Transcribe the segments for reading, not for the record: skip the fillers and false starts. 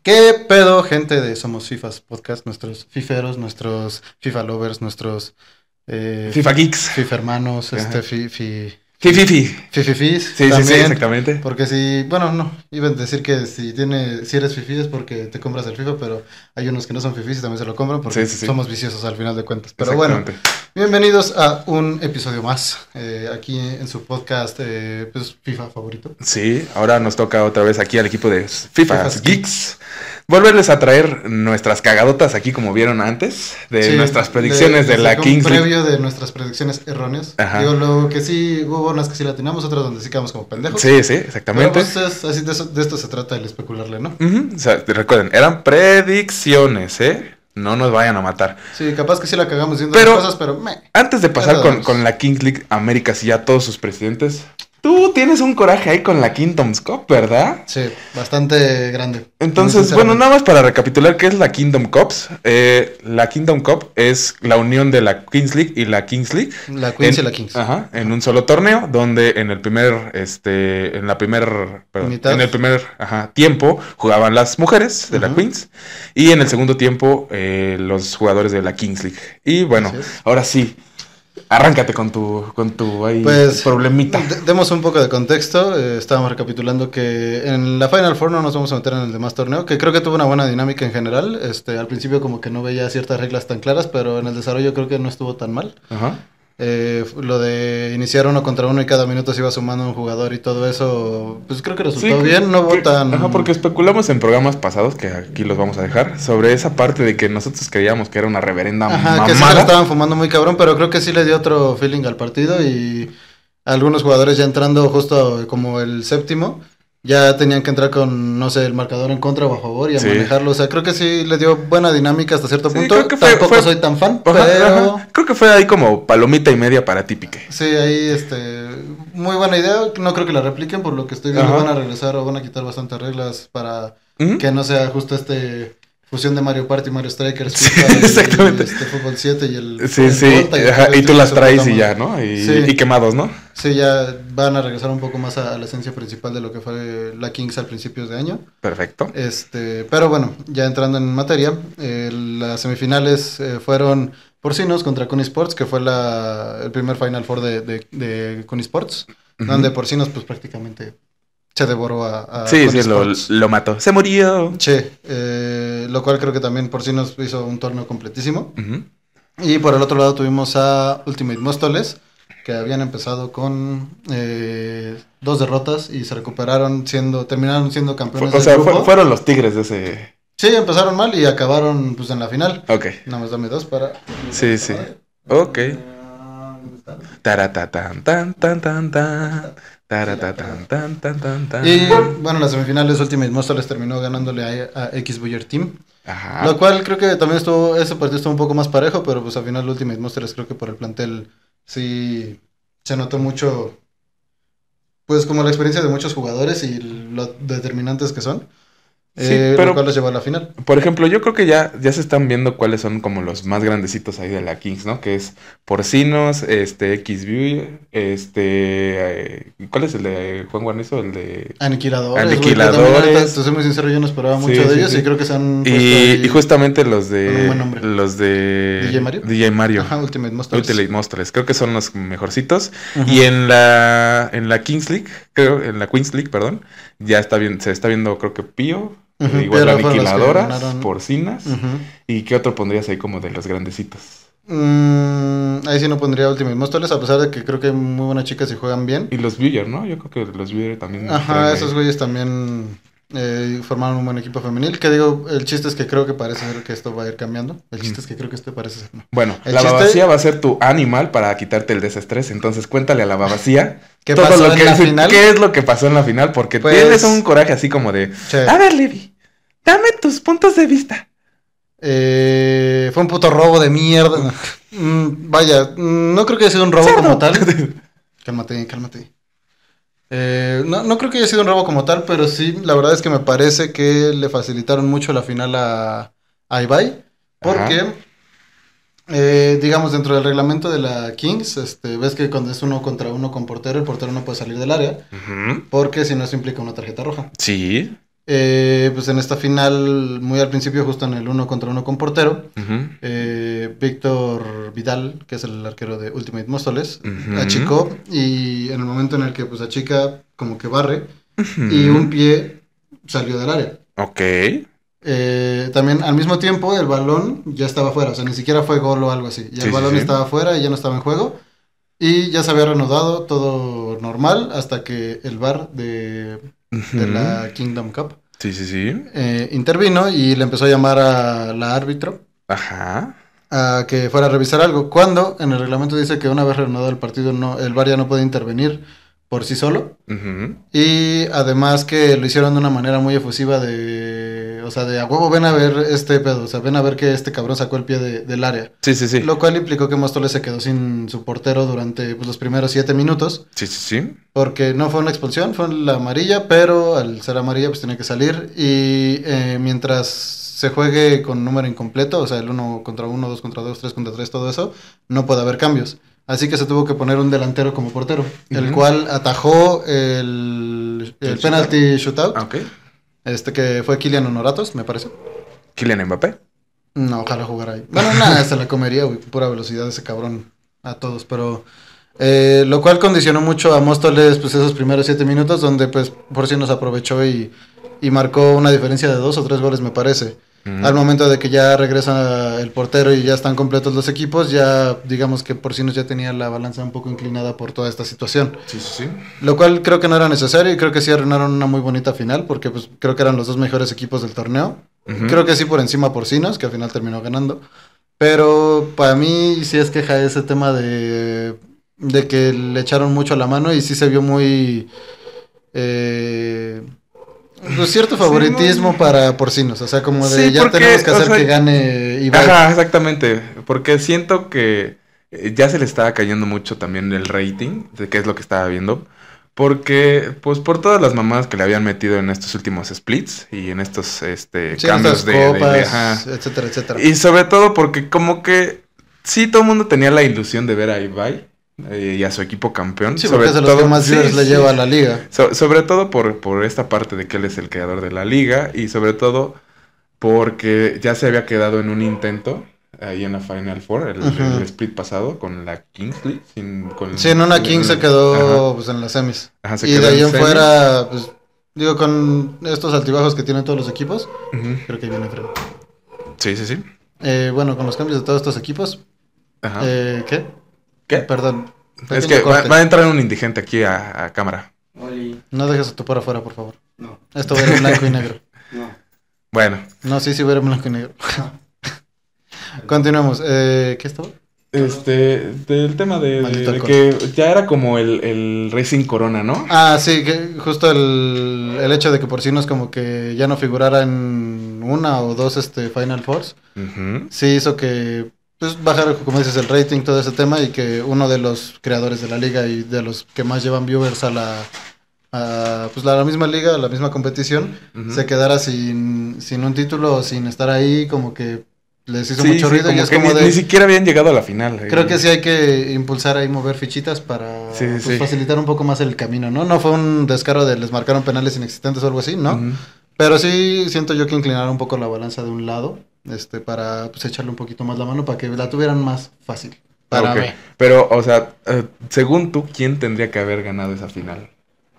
¿Qué pedo, gente de Somos Fifas Podcast? Nuestros fiferos, nuestros FIFA lovers, nuestros FIFA Geeks. FIFA hermanos, Ajá. Fififis Fifis. Sí, también. exactamente. Porque si, bueno, no, iba a decir que si eres fifi es porque te compras el FIFA, pero hay unos que no son fifis y también se lo compran porque Sí. somos viciosos al final de cuentas. Pero bueno, Exactamente. bienvenidos a un episodio más aquí en su podcast pues, FIFA favorito. Sí, ahora nos toca otra vez aquí al equipo de FIFA Fifas Geeks volverles a traer nuestras cagadotas aquí como vieron antes, de Sí, nuestras predicciones de la un Kings League. previo de nuestras predicciones erróneas. Ajá. Digo, lo que sí, hubo unas que sí latinamos, otras donde sí quedamos como pendejos. Sí, Pero exactamente. pues así de esto se trata el especularle, ¿no? O sea, recuerden, eran predicciones, ¿eh? No nos vayan a matar. Sí, capaz que sí la cagamos diciendo Pero las cosas, pero antes de pasar Ya sabemos. con la Kings League Américas y ya todos sus presidentes, tú tienes un coraje ahí con la Kingdoms Cup, ¿verdad? sí, bastante grande. Entonces, Muy bueno, sinceramente. nada más para recapitular qué es la Kingdom Cups. La Kingdom Cup es la unión de la Kings League y la Kings League. La Queens y la Kings. Ajá, en un solo torneo, donde en el primer, Mitad. en el primer, tiempo jugaban las mujeres de la Ujú. Queens y en el segundo tiempo los jugadores de la Kings League. Y bueno, Así es. ahora sí, arráncate con tu ahí Pues, problemita. Demos un poco de contexto. Estábamos recapitulando que en la Final Four no nos vamos a meter en el demás torneo, que creo que tuvo una buena dinámica en general. Al principio como que no veía ciertas reglas tan claras, pero en el desarrollo creo que no estuvo tan mal. Ajá. Lo de iniciar 1 contra 1 y cada minuto se iba sumando un jugador y todo eso, pues creo que resultó Sí, bien, no hubo tan... Ajá, porque especulamos en programas pasados, que aquí los vamos a dejar, sobre esa parte de que nosotros creíamos que era una reverenda Ajá, que sí se lo mamada. estaban fumando muy cabrón, pero creo que sí le dio otro feeling al partido y algunos jugadores ya entrando justo como el séptimo, ya tenían que entrar con, no sé, el marcador en contra o a favor y a Sí. manejarlo. O sea, creo que sí le dio buena dinámica hasta cierto Sí, punto. creo que Tampoco fue- soy tan fan, Ajá, pero ajá. Creo que fue ahí como palomita y media para Tipique. sí, ahí muy buena idea. No creo que la repliquen, por lo que estoy viendo Ajá. van a regresar o van a quitar bastantes reglas para Ujú. que no sea justo fusión de Mario Party, Mario Strikers, Sí, FIFA, exactamente. Fútbol 7 y el Sí, el sí, Volta ajá, el y tú Street las se traes puta y ya, madre. ¿no? Y, Sí. y quemados, ¿no? Sí, ya van a regresar un poco más a la esencia principal de lo que fue la Kings al principios de año. Perfecto. Pero bueno, ya entrando en materia, las semifinales fueron Porcinos contra Kun Sports, que fue el primer Final Four de Kun Sports, Ujú. donde Porcinos pues prácticamente se devoró a Sí, Kun sí, Sports. lo mató. Se murió. Sí, lo cual creo que también Porcinos hizo un torneo completísimo. Ujú. Y por el otro lado tuvimos a Ultimate Móstoles, que habían empezado con 2 derrotas y se recuperaron terminaron siendo campeones O sea, del grupo. fueron los tigres de ese... Sí, empezaron mal y acabaron pues en la final. Ok. Nada más dame 2 para... Sí, sí. Ok. Taratatan, tan, tan, tan, tan. Taratatan, tan, tan, tan, tan. Y bueno, las semifinales Ultimate Móstoles terminó ganándole a X Buyer Team. Ajá. Lo cual creo que también ese partido estuvo un poco más parejo, pero pues al final Ultimate Móstoles creo que por el plantel sí se notó mucho, pues como la experiencia de muchos jugadores y lo determinantes que son. Sí, Lo pero cual los llevó a la final. por ejemplo, yo creo que ya se están viendo cuáles son como los más grandecitos ahí de la Kings, ¿no? Que es Porcinos, XView, ¿cuál es el de Juan Guarnizo? El de... Aniquiladores. güey, que Aniquiladores. también, ahorita, te soy muy sincero, yo no esperaba Sí, mucho de sí, ellos sí. y creo que se han puesto ahí Y justamente los con un buen nombre. de ¿DJ Mario? DJ Mario. Ajá, Ultimate Móstoles. Ultimate Monsters, creo que son los mejorcitos. Ujú. Y en la Kings League, en la Queens League, perdón, se está viendo, creo que Pío, Ujú, igual Piedra fueron los que Aniquiladoras, ganaron. Porcinas. Ujú. ¿Y qué otro pondrías ahí como de los grandecitos? Ahí sí no pondría Ultimate Móstoles, a pesar de que creo que hay muy buenas chicas y juegan bien. Y los Viewer, ¿no? Yo creo que los Viewer también. Ajá, traen esos ahí. güeyes también formaron un buen equipo femenil. Que digo, el chiste es que creo que parece ser que esto va a ir cambiando. El chiste es que creo que parece ser. No. Bueno, El la chiste- babacía va a ser tu animal para quitarte el desestrés. Entonces cuéntale a la babacía ¿Qué todo pasó lo en que la final? ¿Qué es lo que pasó en la final? Porque Pues- tienes un coraje así como de... Che, A ver, Levi, dame tus puntos de vista. fue un puto robo de mierda. Vaya, no creo que haya sido un robo Cerdo. como tal. Cálmate. No creo que haya sido un robo como tal, pero sí, la verdad es que me parece que le facilitaron mucho la final a Ibai. Porque, digamos, dentro del reglamento de la Kings, ves que cuando es 1 contra 1 con portero, el portero no puede salir del área. Ujú. Porque si no, eso implica una tarjeta roja. Sí. Pues en esta final, muy al principio, justo en el 1-contra-1 con portero, Víctor Vidal, que es el arquero de Ultimate Móstoles, achicó, y en el momento en el que pues achica, como que barre, y un pie salió del área. Ok. También al mismo tiempo el balón ya estaba fuera, o sea, ni siquiera fue gol o algo así. Ya el balón estaba fuera y ya no estaba en juego. Y ya se había reanudado todo normal hasta que el VAR de la Kingdom Cup intervino y le empezó a llamar a la árbitro a que fuera a revisar algo. Cuando en el reglamento dice que una vez reanudado el partido el VAR ya no puede intervenir por sí solo. Y además que lo hicieron de una manera muy efusiva o sea, de a huevo ven a ver este pedo, o sea, ven a ver que este cabrón sacó el pie del área. Sí. Lo cual implicó que Móstoles se quedó sin su portero durante pues, los primeros 7 minutos. Sí. Porque no fue una expulsión, fue la amarilla, pero al ser amarilla pues tenía que salir. Y mientras se juegue con número incompleto, o sea, el 1-contra-1, 2-contra-2, 3-contra-3, todo eso, no puede haber cambios. Así que se tuvo que poner un delantero como portero, el cual atajó el penalty shootout. Que fue Kylian Honoratos, me parece. ¿Kylian Mbappé? No, ojalá jugara ahí. Bueno, nada, se la comería, güey, pura velocidad ese cabrón a todos, pero... lo cual condicionó mucho a Móstoles, pues, esos primeros 7 minutos, donde, pues, por si nos aprovechó y marcó una diferencia de 2 o 3 goles, me parece. Al momento de que ya regresa el portero y ya están completos los equipos, ya digamos que Porcinos ya tenía la balanza un poco inclinada por toda esta situación. Sí. Lo cual creo que no era necesario y creo que sí arruinaron una muy bonita final porque pues creo que eran los 2 mejores equipos del torneo. Creo que sí por encima Porcinos, que al final terminó ganando. Pero para mí sí es queja ese tema de que le echaron mucho a la mano y sí se vio muy... pues cierto favoritismo para Porcinos, o sea, como de ya tenemos que hacer que gane Ibai. Ajá, exactamente, porque siento que ya se le estaba cayendo mucho también el rating, de qué es lo que estaba viendo, porque pues por todas las mamadas que le habían metido en estos últimos splits y en estos cambios copas, etcétera. Y sobre todo porque como que sí todo el mundo tenía la ilusión de ver a Ibai y a su equipo campeón. Sí, porque es de los que más viewers le lleva a la liga. Sobre todo por esta parte de que él es el creador de la liga y sobre todo porque ya se había quedado en un intento ahí en la Final Four, el split pasado con la Kings League. En una Kings se quedó pues en las semis. Y de ahí en fuera, pues digo, con estos altibajos que tienen todos los equipos, creo que viene freno. Sí. Bueno, con los cambios de todos estos equipos. ¿Qué? Perdón. Es que va a entrar un indigente aquí a cámara. Oli. No dejes a tu por afuera, por favor. No. Esto va a ir en blanco y negro. No. Bueno. No, sí va a ir en blanco y negro. Continuemos. ¿Qué estaba? Del tema de que ya era como el Racing Corona, ¿no? Ah, sí, que justo el hecho de que Porcinos como que ya no figurara en 1 o 2 Final Fours, sí hizo que pues bajar, como dices, el rating, todo ese tema, y que uno de los creadores de la liga y de los que más llevan viewers a la misma liga, a la misma competición, se quedara sin un título o sin estar ahí, como que les hizo mucho ruido. Como y es que como ni siquiera habían llegado a la final. Creo que sí hay que impulsar ahí, mover fichitas para facilitar un poco más el camino, ¿no? No fue un descaro de les marcaron penales inexistentes o algo así, ¿no? Pero sí siento yo que inclinaron un poco la balanza de un lado, para pues echarle un poquito más la mano para que la tuvieran más fácil. Para mí. Pero, o sea, según tú, ¿quién tendría que haber ganado esa final?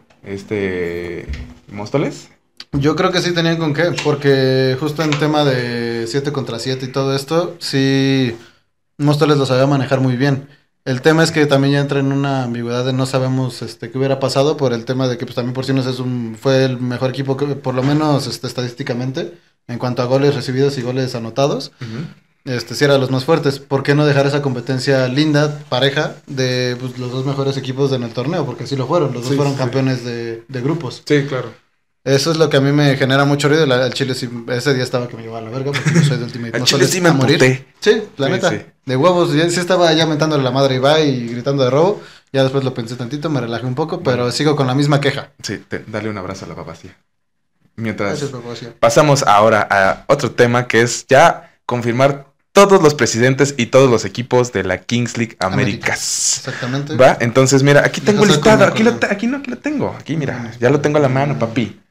¿Móstoles? Yo creo que sí tenían con qué, porque justo en tema de 7 contra 7 y todo esto, sí, Móstoles lo sabía manejar muy bien. El tema es que también ya entra en una ambigüedad de no sabemos qué hubiera pasado por el tema de que pues también Porcinos fue el mejor equipo, que, por lo menos estadísticamente, en cuanto a goles recibidos y goles anotados. Sí era de los más fuertes. ¿Por qué no dejar esa competencia linda, pareja, de pues, los 2 mejores equipos en el torneo? Porque así lo fueron, los 2 fueron campeones de grupos. Sí, claro. Eso es lo que a mí me genera mucho ruido. El Chile sí, ese día estaba que me llevaba a la verga porque yo soy de Ultimate. El Chile sí me emputé. Sí, la neta. Sí. De huevos. Sí estaba ya mentándole la madre a Ibai y gritando de robo. Ya después lo pensé tantito, me relajé un poco, pero sigo con la misma queja. Sí, dale un abrazo a la papacía. Mientras gracias, papacía. Pasamos ahora a otro tema que es ya confirmar todos los presidentes y todos los equipos de la Kings League Américas. Exactamente. ¿Va? Entonces, mira, aquí tengo listado. Aquí lo tengo. Aquí, mira, ya lo tengo a la mano, papi.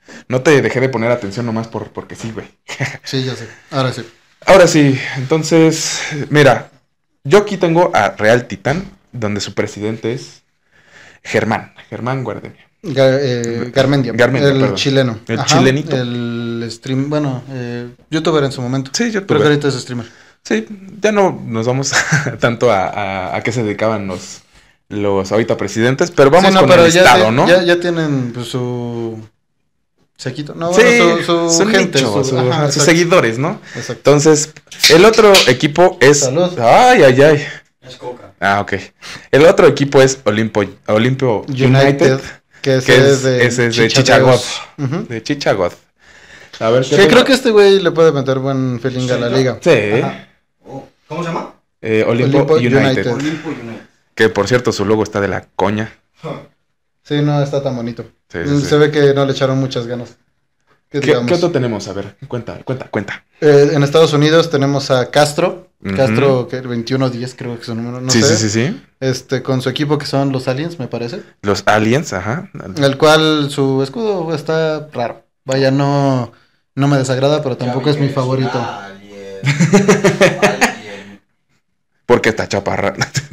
No te dejé de poner atención nomás porque sí, güey. Sí, ya sé. Ahora sí. Ahora sí, entonces, mira, yo aquí tengo a Real Titán, donde su presidente es Germán Guardeña. Garmendia, Garmendia, el perdón. chileno. El chilenito. El stream, bueno, youtuber en su momento. Sí, Creo youtuber. que ahorita es streamer. Sí, ya no nos vamos tanto a qué se dedicaban los ahorita presidentes, pero vamos Sí, no, con pero el estado, ¿no? Ya tienen pues, su sequito. No, Sí, bueno, su gente, nicho, sus sus seguidores, ¿no? Exacto. Entonces, el otro equipo es... Salud. Ay, ay, ay. Es coca. Ah, ok. El otro equipo es Olimpio United, que ese es de es de Chichagoth. Chichagoth. De Chichagoth. A ver, Que creo que este güey le puede meter buen feeling a la liga. Sí. Ajá. ¿Cómo se llama? Olimpo United. Olimpo United. Que por cierto, su logo está de la coña. Sí, no está tan bonito. Sí, sí, sí. Se ve que no le echaron muchas ganas. ¿Qué otro tenemos? A ver, cuenta. En Estados Unidos tenemos a Castro. Ujú. Castro, que 2110 creo que es su número, no sí, sé. sí. Con su equipo que son los Aliens, me parece. Los Aliens, ajá. El cual su escudo está raro. Vaya, no me desagrada, pero tampoco es mi favorito. Alien. Porque está chaparra.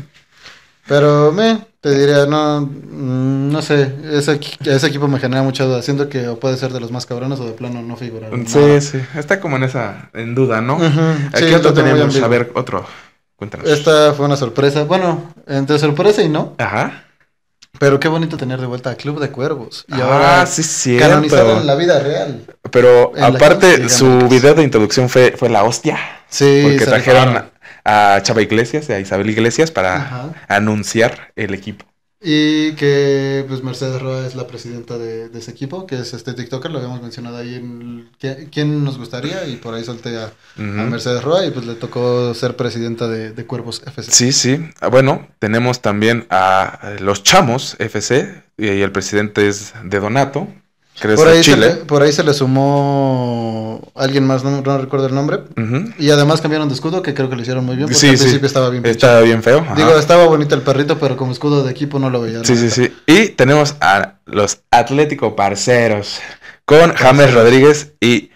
Pero te diría, no sé, ese equipo me genera mucha duda. Siento que o puede ser de los más cabrones o de plano no figurar. Sí. Está como en duda, ¿no? Ujú, Aquí sí, otro lo tengo muy tenemos. ambiguo. A ver, otro. Cuéntanos. Esta fue una sorpresa. Bueno, entre sorpresa y no. Ajá. Pero qué bonito tener de vuelta a Club de Cuervos. Y Ah, ahora sí, cierto. canonizado en la vida real. Pero en la aparte, Kings League su Americas. video de introducción fue la hostia. Sí, Porque se trajeron rifaron. a Chava Iglesias y a Isabel Iglesias para Ajá. anunciar el equipo. Y que pues Mercedes Roa es la presidenta de ese equipo, que es este TikToker, lo habíamos mencionado ahí en quién nos gustaría, y por ahí solté a Ujú. Mercedes Roa y pues le tocó ser presidenta de Cuervos FC. Sí. Bueno, tenemos también a los Chamos FC y el presidente es de Donato, que es Por de ahí, Chile. por ahí se le sumó alguien más, no recuerdo el nombre. Ujú. Y además cambiaron de escudo, que creo que lo hicieron muy bien, porque Sí, al sí. principio estaba bien pinche. Está bien feo. Ajá. Digo, estaba bonito el perrito, pero como escudo de equipo no lo veía. la Sí. neta. Y tenemos a los Atlético Parceros con James Rodríguez y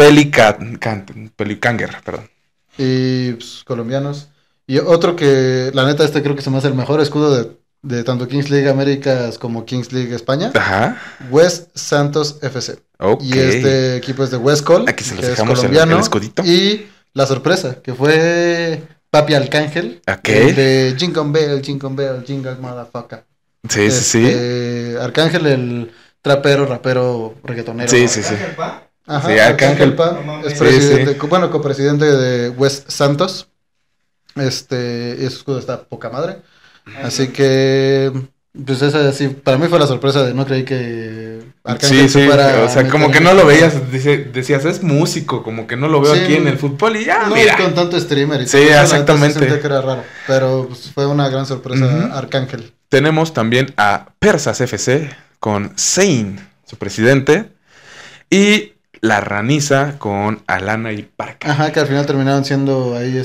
Pelicanger, perdón. Y pues, colombianos. Y otro que, la neta, creo que se me hace el mejor escudo de tanto Kings League Américas como Kings League España. Ajá. West Santos FC. Ok. Y este equipo es de West Col, Aquí se los que es dejamos colombiano. el escudito. Y la sorpresa, que fue Papi Arcángel. Ok. El de Jingle Bell, Jingle Motherfucker. Sí. Arcángel, el trapero, rapero, reggaetonero. Sí. ¿Arcángel Pa? Ajá, Sí, Arcángel Arcángel. Pa No mames. es Sí, presidente, bueno, copresidente de West Santos. Y su escudo está poca madre. Así que, pues esa sí, para mí fue la sorpresa de no creí que Arcángel Sí. fuera O sea, a como meter que en no el lo fútbol. veías, decías, es músico, como que no lo veo Sí, aquí en el fútbol y ya, No, mira. y con tanto streamer y Sí, todo eso, la neta, exactamente. sentía que era raro, pero pues, fue una gran sorpresa Ujú. Arcángel. Tenemos también a Persas FC con Zayn, su presidente, y la Raniza con Alana y Parca. Ajá, que al final terminaron siendo ahí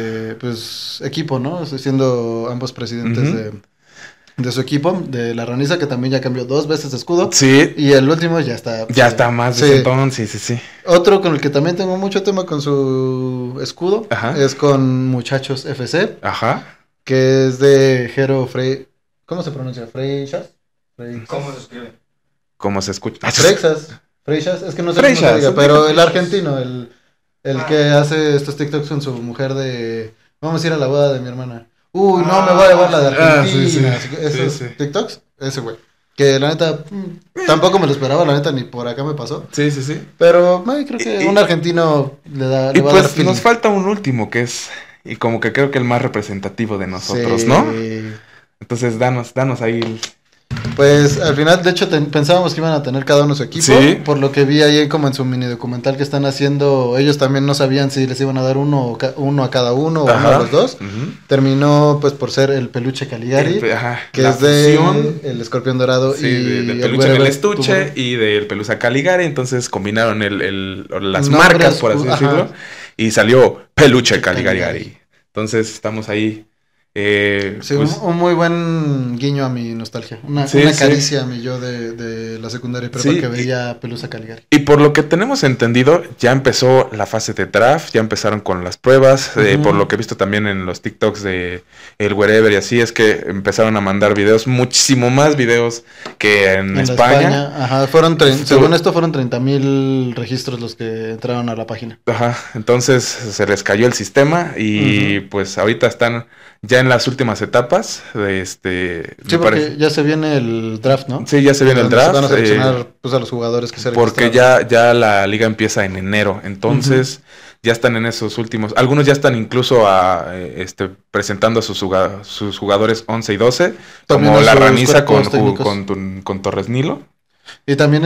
pues equipo, ¿no? O sea, siendo ambos presidentes Ujú. de su equipo, de la Raniza, que también ya cambió 2 veces de escudo. Sí, Y el último ya está. ya está más Sí. decentón, sí. Otro con el que también tengo mucho tema con su escudo Ajá. es con Muchachos FC, Ajá. que es de Jero Frey. ¿Cómo se pronuncia? ¿Freixas? ¿Cómo se escribe? ¿Cómo se escucha? Freixas, es que no sé cómo Freixas, se diga, sí, pero el Freixas. argentino, el que hace estos TikToks con su mujer de vamos a ir a la boda de mi hermana. Uy, no, me voy a llevar la de Argentina. sí. Esos Sí. TikToks, ese güey. Que la neta, tampoco me lo esperaba, la neta, ni por acá me pasó. Sí. Pero creo que Y- un argentino le Y va a dar pues feeling. nos falta un último que es, y como que creo que el más representativo de nosotros, Sí. ¿no? Entonces danos ahí Pues al final, de hecho, pensábamos que iban a tener cada uno su equipo. Sí. Por lo que vi ahí como en su mini documental que están haciendo, ellos también no sabían si les iban a dar uno a cada uno o uno Ajá. a los dos. Ujú. Terminó pues por ser el peluche Caligari, Ajá, que la es de fusión, el escorpión dorado sí, y de el peluche en el Wherever estuche Tomorrow. y del pelusa Caligari, entonces combinaron las Nombres, marcas, por así ajá. decirlo, y salió peluche Caligari. Caligari. Entonces estamos ahí Sí, pues, un muy buen guiño a mi nostalgia. Una Sí, sí. caricia a mi yo de la secundaria y prepa Sí, que veía Pelusa Caligari. y por lo que tenemos entendido, ya empezó la fase de draft, ya empezaron con las pruebas. Ujú. Por lo que he visto también en los TikToks de el Wherever y así, es que empezaron a mandar videos, muchísimo más videos que en la España. Ajá, según esto fueron 30,000 registros los que entraron a la página. Ajá, entonces se les cayó el sistema y pues ahorita están ya en las últimas etapas de Sí, me porque parece. ya se viene el draft, ¿no? Sí, ya se viene el Donde draft. Van a seleccionar pues, a los jugadores que se Porque registraron. ya la liga empieza en enero, entonces ya están en esos últimos. Algunos ya están incluso presentando a sus jugadores 11 y 12, También como a la sus Raniza cuerpos técnicos. con Torres Nilo. Y también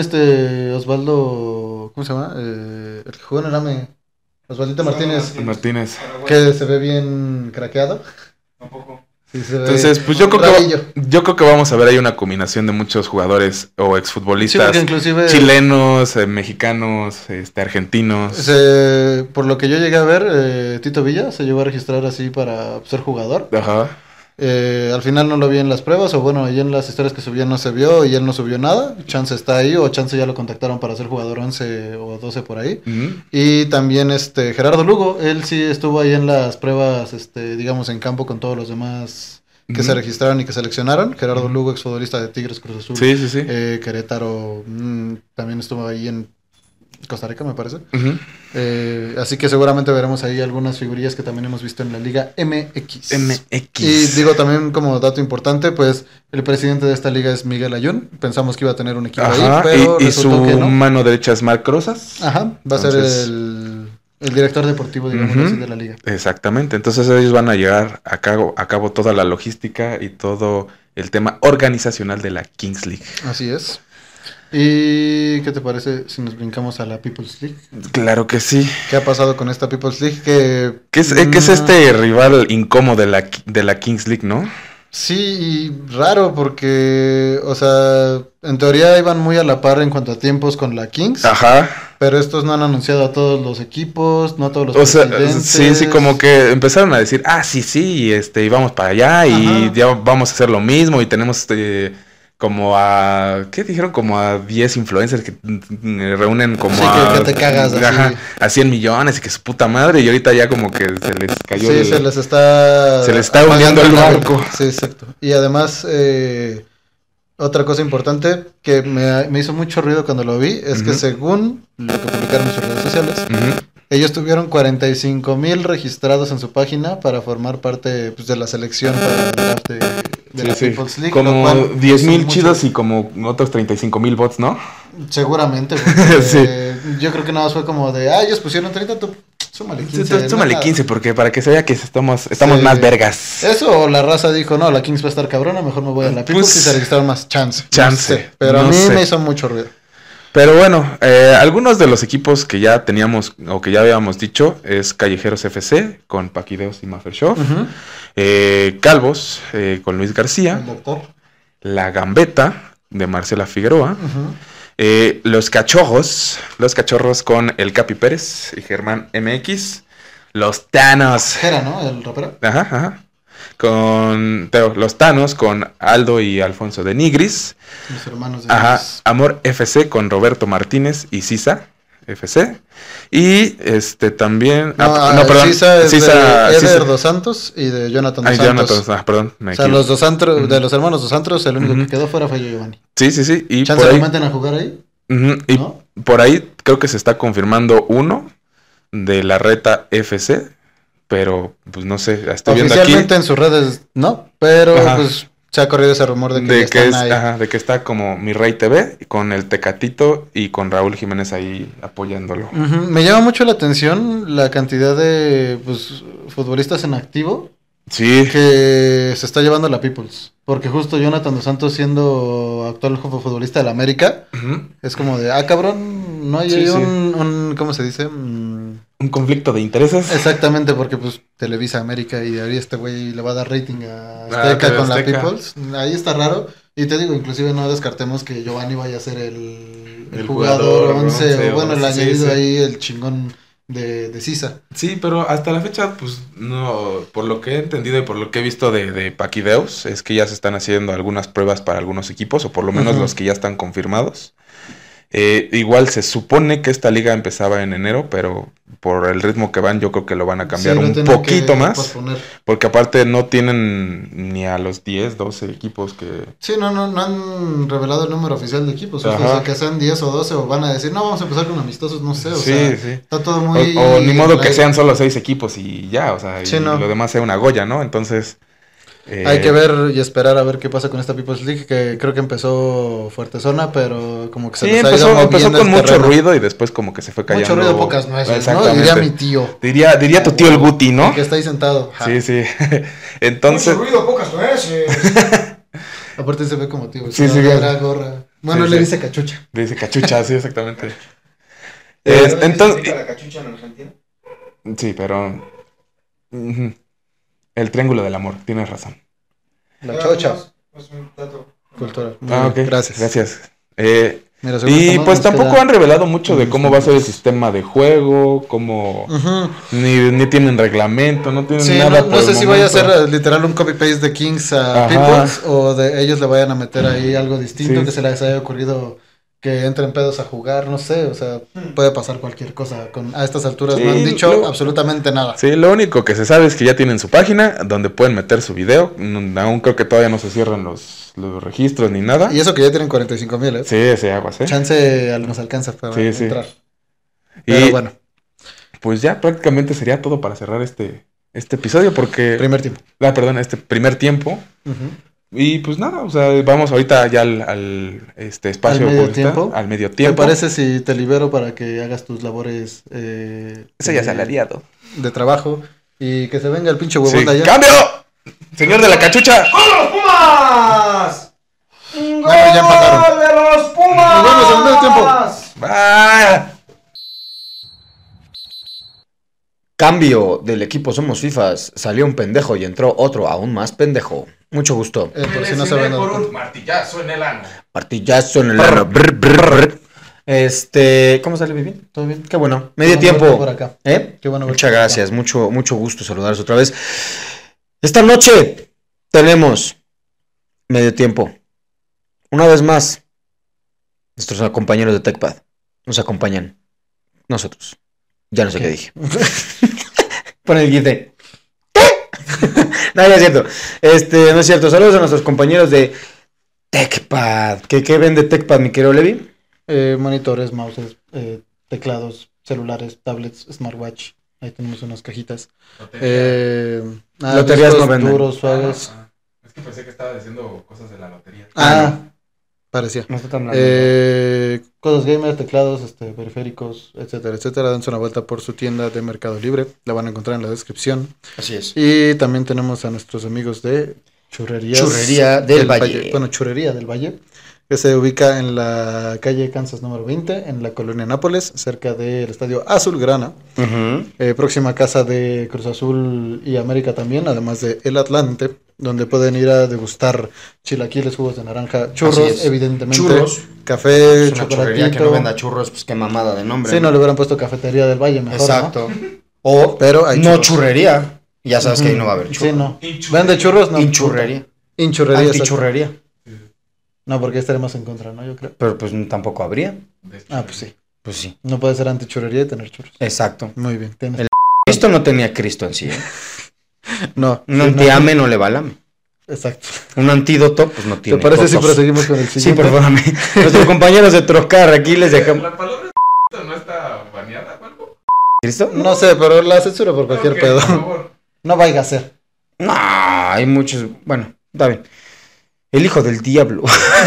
Osvaldo, ¿cómo se llama? El que jugó en el AME, Osvaldito Martínez, Martínez. que se ve bien craqueado. Tampoco. Sí, se ve Entonces, pues yo rabillo. creo que vamos a ver ahí una combinación de muchos jugadores o Sí, exfutbolistas porque inclusive chilenos, mexicanos, argentinos. por lo que yo llegué a ver, Tito Villa se llegó a registrar así para ser jugador. Ajá. Al final no lo vi en las pruebas, o bueno, ahí en las historias que subía no se vio y él no subió nada. Chance está ahí, o Chance ya lo contactaron para ser jugador 11 o 12 por ahí. Ujú. Y también Gerardo Lugo, él sí estuvo ahí en las pruebas, digamos, en campo con todos los demás que se Ujú. registraron y que seleccionaron. Gerardo Ujú. Lugo, exfutbolista de Tigres, Cruz Azul, Sí, sí, sí. Querétaro, también estuvo ahí en Costa Rica, me parece. Ujú. Así que seguramente veremos ahí algunas figurillas que también hemos visto en la Liga MX. MX. Y digo también como dato importante, pues el presidente de esta liga es Miguel Ayun. Pensamos que iba a tener un equipo ahí, Ajá, pero y su resultó que no. mano derecha es Marc Rosas. Ajá, va Entonces- a ser el director deportivo, digamos Ujú. así, de la liga. Exactamente, entonces ellos van a llevar a cabo toda la logística y todo el tema organizacional de la Kings League. Así es. ¿Y qué te parece si nos brincamos a la People's League? Claro que sí. ¿Qué ha pasado con esta People's League? ¿Qué es este rival incómodo de la Kings League, no? Sí, y raro porque, o sea, en teoría iban muy a la par en cuanto a tiempos con la Kings, Ajá. pero estos no han anunciado a todos los equipos, no a todos los O sea, presidentes. sí, como que empezaron a decir, sí, y vamos para allá y Ajá. ya vamos a hacer lo mismo y tenemos como ¿qué dijeron? Como a 10 influencers que reúnen como Sí, que te cagas así. ajá, a 100 millones y que su puta madre y ahorita ya como que se les cayó Sí, se les está hundiendo el barco. Sí, exacto. Y además, otra cosa importante que me hizo mucho ruido cuando lo vi es que Ujú. según lo que publicaron en sus redes sociales, Ujú. ellos tuvieron 45,000 registrados en su pues, para formar parte pues, de la selección para el draft de la Sí, sí. People's League. Como lo cual 10,000 son chidos muchos. y como otros 35,000 bots, ¿no? Seguramente, porque Sí. yo creo que nada más fue como de, ellos pusieron 30, tú súmale 15. Súmale nada. 15 porque para que se vea que estamos Sí. más vergas. Eso o la raza dijo, no, la Kings va a estar cabrona, mejor me voy a la People's Pues, y se registraron más. Chance. chance, No sé, pero a no mí sé. me hizo mucho ruido. Pero bueno, algunos de los equipos que ya teníamos o que ya habíamos dicho es Callejeros FC con Paquideos y Maffer Show, Calvos con Luis García, El doctor. La Gambeta de Marcela Figueroa, Los Cachorros con El Capi Pérez y Germán MX, Los Thanos, Jera, ¿no? El rapero. ajá, los Thanos con Aldo y Alfonso de Nigris, Los hermanos de ajá, Luis. Amor FC con Roberto Martínez y Sisa FC. Y también. Perdón. Sisa es de Eder Sisa. Dos Santos y de Jonathan Dos Ay, Santos. Jonathan, perdón. Me O sea, equivoqué. los Dos Santos, de los hermanos Dos Santos, el único Ujú. que quedó fuera fue Giovanni. Sí. Y Chance por lo ahí, meten a jugar ahí, y ¿no? por ahí creo que se está confirmando uno de la Reta FC. Pero, pues no sé, estoy viendo aquí. Oficialmente en sus redes, no, pero Ajá. pues se ha corrido ese rumor de que ya De que, están ahí. de que está como Mi Rey TV con el Tecatito y con Raúl Jiménez ahí apoyándolo. Ujú. Me llama mucho la atención la cantidad de pues, futbolistas en activo Sí. que se está llevando la Peoples. Porque justo Jonathan Dos Santos, siendo actual futbolista de la América, Ujú. es como de, cabrón, no hay Sí, ahí sí. un ¿cómo se dice? Un conflicto de intereses. Exactamente, porque pues Televisa América y de ahí este güey le va a dar rating a Azteca TV con la Azteca. Peoples. Ahí está raro. Y te digo, inclusive no descartemos que Giovanni vaya a ser el El jugador jugador 11, o 11, bueno, el sí, añadido sí. ahí, el chingón de Sisa. Sí, pero hasta la fecha, pues no, por lo que he entendido y por lo que he visto de Paquideus, es que ya se están haciendo algunas pruebas para algunos equipos, o por lo menos los que ya están confirmados. Igual se supone que esta liga empezaba en enero, pero por el ritmo que van, yo creo que lo van a cambiar un poquito más. Posponer. Porque aparte no tienen ni a los 10, 12 equipos que... Sí, no han revelado el número oficial de equipos. O sea, que sean 10 o 12 o van a decir, no, vamos a empezar con amistosos, no sé. O sea, está todo muy... O ni modo que sean solo 6 equipos y ya, o sea, sí, y lo demás sea una Goya, ¿no? Entonces... hay que ver y esperar a ver qué pasa con esta People's League, que creo que empezó fuerte zona, pero como que se les ha ido moviendo empezó con mucho terreno. ruido y después como que se fue callando. Mucho ruido, pocas nueces, ¿no? Exactamente. Diría mi tío. Diría tu tío el Guti, ¿no? El que está ahí sentado. Sí, sí. Entonces... Mucho ruido, pocas nueces. Aparte se ve como tío. Sí, sí. Gorra. Bueno, Sí, le sí. dice cachucha. Le dice cachucha, sí, exactamente. Entonces... ¿La cachucha en Argentina? Sí, pero... El triángulo del amor, tienes razón. La chocha. Es un dato Cultural. Ok. Gracias. Mira, Y pues tampoco han revelado mucho de unos cómo va a ser el minutos. sistema de juego, cómo... Ni tienen reglamento, no tienen Sí, nada no por sé el si vaya a ser momento. literal un copy-paste de Kings a Ajá. Peoples o de ellos le vayan a meter ahí algo distinto Sí. que se les haya ocurrido que entren pedos a jugar, no sé, o sea, puede pasar cualquier cosa. A estas alturas Sí, no han dicho luego- absolutamente nada. Sí, lo único que se sabe es que ya tienen su página donde pueden meter su video. Aún creo que todavía no se cierran los registros ni nada. Y eso que ya tienen 45,000, ¿eh? Sí, sí, aguas, ¿eh? Chance nos alcanza para Sí, sí. entrar. Y Pero bueno, pues ya prácticamente sería todo para cerrar este episodio porque... primer tiempo. este primer tiempo. Ujú. Y pues nada, o sea, vamos ahorita ya al espacio ¿Al medio publicitario, tiempo? al medio ¿Te tiempo. parece si te libero para que hagas tus labores Eso ya es asalariado. de trabajo y que se venga el pinche huevón Sí. de allá? ¡Cambio! Señor de la cachucha. ¡Vamos, los Pumas! Bueno, ya empataron. ¡Gol de los Pumas! Nos vemos en el medio tiempo. ¡Ah! Cambio del equipo Somos Fifas. Salió un pendejo y entró otro aún más pendejo. Mucho gusto. Por si no saben. por un martillazo en el ano. Martillazo en el ano. Brr, brr, brr. ¿Cómo sale, Vivi? ¿Todo bien? Qué bueno. Medio Qué bueno verte tiempo. por acá. ¿Eh? Qué bueno verte Muchas por acá. gracias. Mucho gusto saludarlos otra vez. Esta noche tenemos medio tiempo. Una vez más, nuestros compañeros de TechPad nos acompañan. Nosotros. Ya no sé qué dije. Pon el GIF de... No, ya es cierto. No es cierto. Saludos a nuestros compañeros de TechPad. ¿Qué vende TechPad, mi querido Levi? Monitores, mouses, teclados, celulares, tablets, smartwatch. Ahí tenemos unas cajitas. Loterías discos no venden. duros, suaves. Es que pensé que estaba diciendo cosas de la lotería. Parecía. No está tan Cosas gamer, teclados, periféricos, etcétera, etcétera. Dense una vuelta por su tienda de Mercado Libre. La van a encontrar en la descripción. Así es. Y también tenemos a nuestros amigos de Churrería del Valle. Bueno, Churrería del Valle, que se ubica en la calle Kansas número 20, en la colonia Nápoles, cerca del estadio Azulgrana. Próxima casa de Cruz Azul y América también, además de El Atlante, donde pueden ir a degustar chilaquiles, jugos de naranja, churros, Así es. evidentemente, Churros. café, Es una churrería que chocolatito. no venda churros, pues qué mamada de nombre. Sí, no le hubieran puesto Cafetería del Valle mejor, Exacto. ¿no? O Pero hay no churros. churrería. Ya sabes que ahí no va a haber churros. Sí, no. ¿Vende churros? No. Inchurrería. Inchurrería. exacto. Antichurrería. No, porque estaremos en contra, ¿no? Yo creo. Pero pues tampoco habría. Ah, pues sí. Pues sí. No puede ser antichurrería y tener churros. Exacto. Muy bien. Tienes... Cristo no tenía Cristo en sí. ¿eh? No. Un sí, antiame no le va al ame. Exacto. Un antídoto, pues no ¿Te tiene. parece si cotos. proseguimos con el Sí, siguiente? perdóname. Nuestros compañeros de Trocar, aquí les dejamos. ¿La palabra no está baneada o algo? ¿Cristo? No sé, pero la censura por cualquier Ok, pedo. por favor. No vaya a ser. No, hay muchos. Bueno, está bien. El hijo del diablo.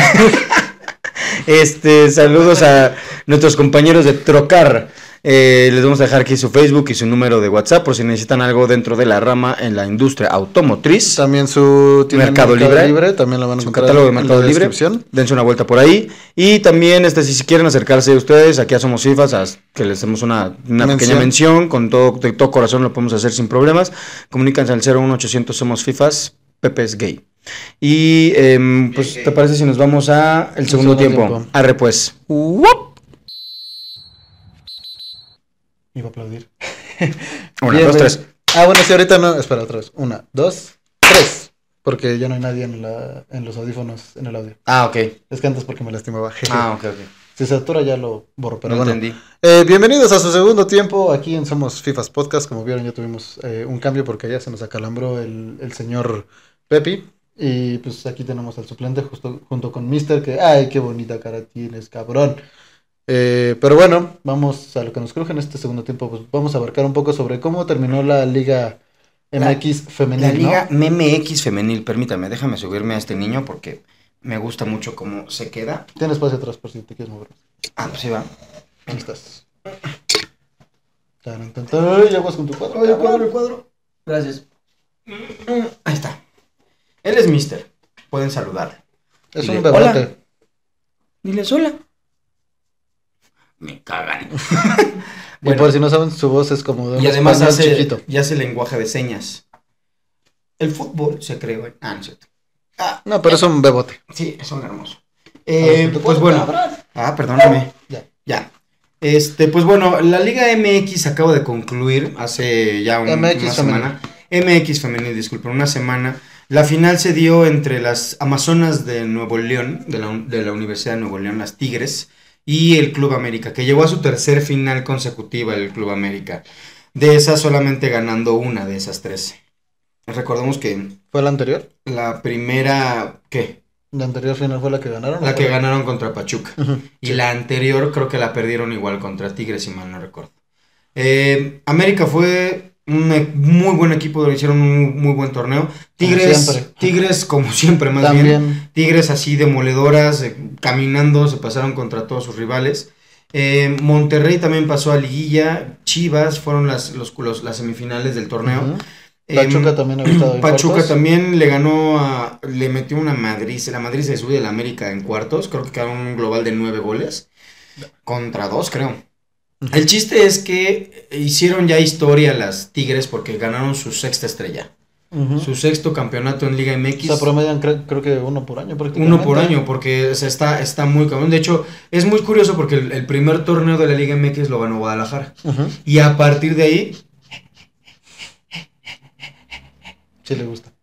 Saludos a nuestros compañeros de Trocar. Les vamos a dejar aquí su Facebook y su número de WhatsApp por si necesitan algo dentro de la rama en la industria automotriz. También su tiene Mercado Libre. también lo van a Su encontrar catálogo de en Mercado la Libre. descripción. Dense una vuelta por ahí. Y también, si quieren acercarse a ustedes, aquí a Somos Fifas, que les demos una pequeña mención. Con de todo corazón lo podemos hacer sin problemas. Comuníquense al 01800 Somos Fifas. Pepe es gay. Y pues, ¿te parece si nos vamos a el segundo tiempo? Arre pues. Iba a aplaudir. 1, 2, 3. Ah, bueno, sí, ahorita no. Espera, otra vez. 1, 2, 3. Porque ya no hay nadie en los audífonos, en el audio. Ah, ok. Es que antes porque me lastimaba. Ok. Si se atura ya lo borro, pero No bueno. entendí. Bienvenidos a su segundo tiempo aquí en Somos Fifas Podcast. Como vieron, ya tuvimos un cambio porque ya se nos acalambró el señor Pepi. Y pues aquí tenemos al suplente junto con Mister, que ¡ay, qué bonita cara tienes, cabrón! Pero bueno, vamos a lo que nos cruje en este segundo tiempo. Pues vamos a abarcar un poco sobre cómo terminó la Liga MX femenil, La Liga ¿no? MX femenil, permítame, déjame subirme a este niño porque me gusta mucho cómo se queda. Tienes espacio atrás por si te quieres mover. Ah, pues sí va. Ahí estás. Ay, aguas con tu cuadro. Oye, el cuadro. Gracias. Ahí está. Él es Mister. Pueden saludarlo. Es Dile, un bebote. hola. Diles hola. Me cagan. Y por si no saben, su voz es como de un Y además español chiquito. ya hace lenguaje de señas. El fútbol se creó en... Ah, no es cierto. No, pero es un bebote. Sí, son hermosos. Vamos, Pues bueno. Perdóname. Ya. Pues bueno, la Liga MX acaba de concluir hace ya una semana. MX femenil, disculpen, una semana. La final se dio entre las Amazonas de Nuevo León, de la Universidad de Nuevo León, las Tigres, y el Club América, que llegó a su tercer final consecutiva el Club América. De esas solamente ganando una de esas 13. Recordemos que ¿Fue la anterior? la primera, ¿qué? La anterior final fue la que ganaron. La que ganaron contra Pachuca. Uh-huh. Y Sí. la anterior creo que la perdieron igual contra Tigres, si mal no recuerdo. América fue un muy buen equipo, hicieron un muy buen torneo. Tigres como siempre, más bien. También. Tigres así demoledoras, caminando, se pasaron contra todos sus rivales. Monterrey también pasó a liguilla. Chivas fueron las semifinales del torneo. Uh-huh. Pachuca también ha estado en Pachuca cuartos. también le metió una madriz, la madriz de Sud de la América en cuartos, creo que quedaron un global de 9 goles, contra 2 creo. El chiste es que hicieron ya historia las Tigres porque ganaron su sexta estrella, Uh-huh. su sexto campeonato en Liga O MX. sea, promedian creo que uno por año prácticamente. Uno por año, porque o sea, está muy cabrón. De hecho, es muy curioso porque el primer torneo de la Liga MX lo ganó Guadalajara. Uh-huh. Y a partir de ahí... Sí le gusta.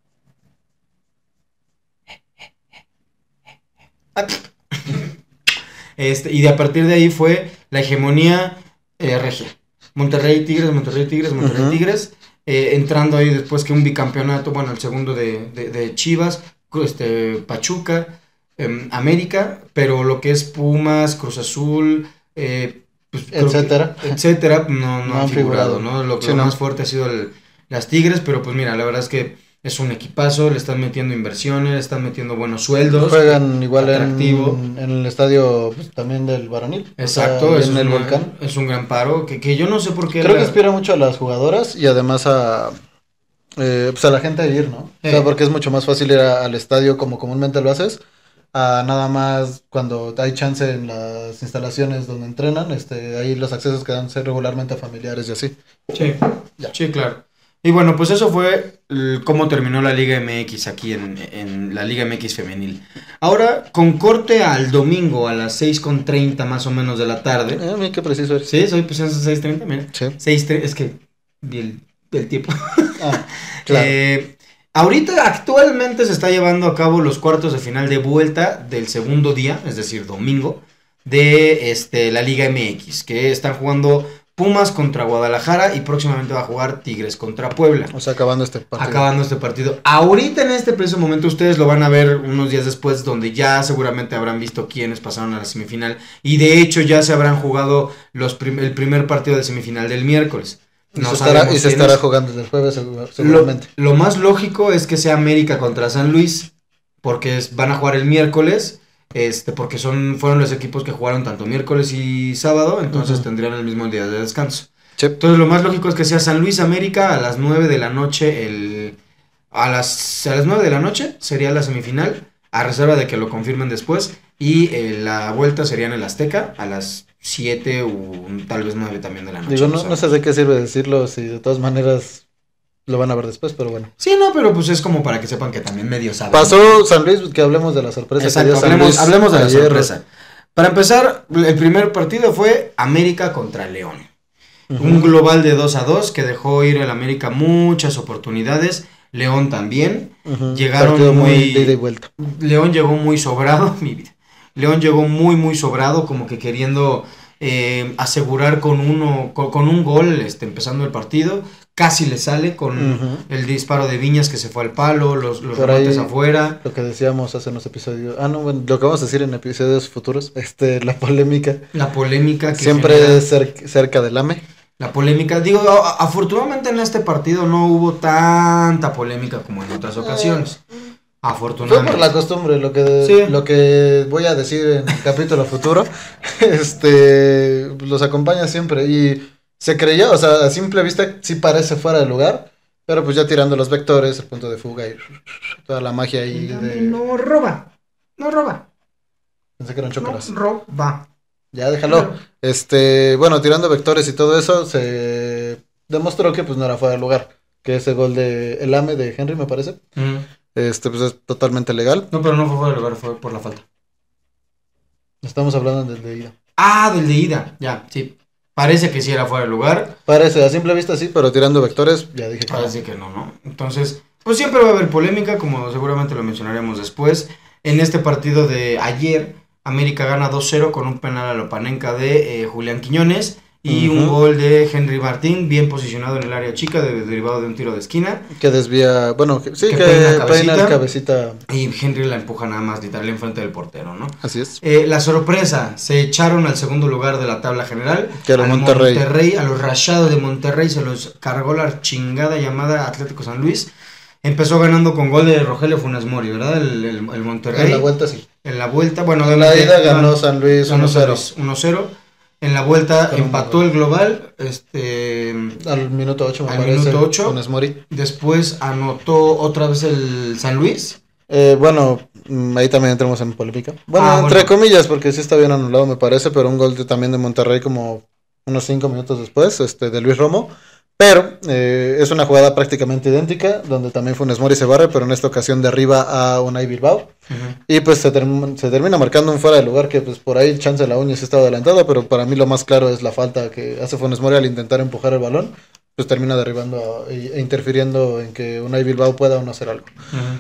Y de a partir de ahí fue la hegemonía regia. Monterrey Tigres, Ujú. Tigres. Entrando ahí después que un bicampeonato, bueno, el segundo de Chivas, Pachuca, América, pero lo que es Pumas, Cruz Azul, pues, creo que- etcétera, no han figurado, ¿no? Lo Sí, lo no. más fuerte ha sido las Tigres, pero pues mira, la verdad es que es un equipazo, le están metiendo inversiones, le están metiendo buenos sueldos. Juegan igual atractivo. en el estadio pues, también del Varonil. Exacto, O sea, es en el Volcán. Es un gran paro, que yo no sé por qué. Creo que inspira mucho a las jugadoras y además pues a la gente a ir, ¿no? O sea, porque es mucho más fácil ir al estadio como comúnmente lo haces, a nada más cuando hay chance en las instalaciones donde entrenan, ahí los accesos que dan ser regularmente a familiares y así. Sí, Ya. sí, claro. Y bueno, pues eso fue cómo terminó la Liga MX aquí en la Liga MX femenil. Ahora, con corte al domingo a las 6:30 más o menos de la tarde. Mira qué preciso eres. Sí, soy pues 6:30, mira. Sí. 6:30, es que vi el tiempo. Ah, claro. Ahorita actualmente se está llevando a cabo los cuartos de final de vuelta del segundo día, es decir, domingo, de la Liga MX, que están jugando Pumas contra Guadalajara y próximamente va a jugar Tigres contra Puebla. O sea, acabando este partido. Acabando este partido. Ahorita en este preciso momento ustedes lo van a ver unos días después, donde ya seguramente habrán visto quiénes pasaron a la semifinal y de hecho ya se habrán jugado el primer partido de semifinal del miércoles. Y No se sabemos estará quiénes. jugando desde el jueves seguramente. Lo más lógico es que sea América contra San Luis, porque van a jugar el miércoles, porque fueron los equipos que jugaron tanto miércoles y sábado, entonces Ujú. tendrían el mismo día de descanso. Sí. Entonces lo más lógico es que sea San Luis América a las 9 de la noche, a las 9 de la noche sería la semifinal, a reserva de que lo confirmen después, y la vuelta sería en el Azteca a las 7 o tal vez 9 también de la noche. Digo, o sea. no sé de qué sirve decirlo si de todas maneras lo van a ver después, pero bueno. Sí, no, pero pues es como para que sepan que también medio saben. Pasó San Luis, que hablemos de la sorpresa. Exacto, que dio San Luis hablemos de la ayer. sorpresa. Para empezar, el primer partido fue América contra León. Un global de 2-2 que dejó ir al América muchas oportunidades. León también. Llegaron Partido muy... de ida y vuelta. León llegó muy sobrado, mi vida. León llegó muy sobrado, como que queriendo asegurar con un gol empezando el partido. Casi le sale con el disparo de Viñas que se fue al palo, los remates afuera. Lo que decíamos hace unos episodios. Bueno, lo que vamos a decir en episodios futuros, la polémica. La polémica que siempre es cerca del AME. La polémica, digo, afortunadamente en este partido no hubo tanta polémica como en otras ocasiones. Afortunadamente. Fue por la costumbre, lo que voy a decir en el capítulo futuro, los acompaña siempre y se creyó, o sea, a simple vista sí parece fuera de lugar, pero pues ya tirando los vectores, el punto de fuga y toda la magia ahí No roba. Pensé que eran chocolate. No roba. Ya, déjalo. Bueno, tirando vectores y todo eso, se demostró que pues no era fuera de lugar, que ese gol de el AME de Henry, me parece. Pues es totalmente legal. No, pero no fue fuera de lugar, fue por la falta. Estamos hablando del de ida. Ah, del de ida, ya, sí. Parece que sí era fuera de lugar. Parece, a simple vista sí, pero tirando vectores, ya dije que parece que no. Entonces, pues siempre va a haber polémica, como seguramente lo mencionaremos después. En este partido de ayer, América gana 2-0 con un penal a Lopanenka de Julián Quiñones. Y un gol de Henry Martín, bien posicionado en el área chica, derivado de un tiro de esquina. Que desvía, bueno, sí, que peina el cabecita. Y Henry la empuja nada más, literal, enfrente del portero, ¿no? Así es. La sorpresa, se echaron al segundo lugar de la tabla general. Que era Monterrey. A los Rayados de Monterrey se los cargó la chingada llamada Atlético San Luis. Empezó ganando con gol de Rogelio Funes Mori, ¿verdad? El Monterrey. En la vuelta sí. En la vuelta, bueno. En la ida ganó San Luis 1-0. 1-0. En la vuelta empató el global, al minuto 8 me al parece. Minuto 8. Funes Mori. Después anotó otra vez el San Luis. Bueno, ahí también entramos en polémica. Bueno, entre comillas, porque sí está bien anulado me parece, pero un gol también de Monterrey como unos 5 minutos después, de Luis Romo. Pero es una jugada prácticamente idéntica, donde también Funes Mori se barre, pero en esta ocasión derriba a Unai Bilbao. Y pues se termina marcando un fuera de lugar que pues por ahí el chance de la uña sí estaba adelantada, pero para mí lo más claro es la falta que hace Funes Mori al intentar empujar el balón. Pues termina derribando e interfiriendo en que Unai Bilbao pueda o no hacer algo.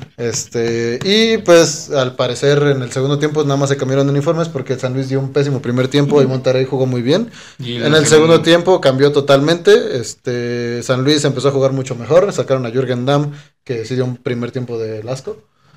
Y pues al parecer en el segundo tiempo nada más se cambiaron de uniformes porque San Luis dio un pésimo primer tiempo y Monterrey jugó muy bien. En el segundo tiempo cambió totalmente. San Luis empezó a jugar mucho mejor. Sacaron a Jürgen Damm, que sí dio un primer tiempo de asco.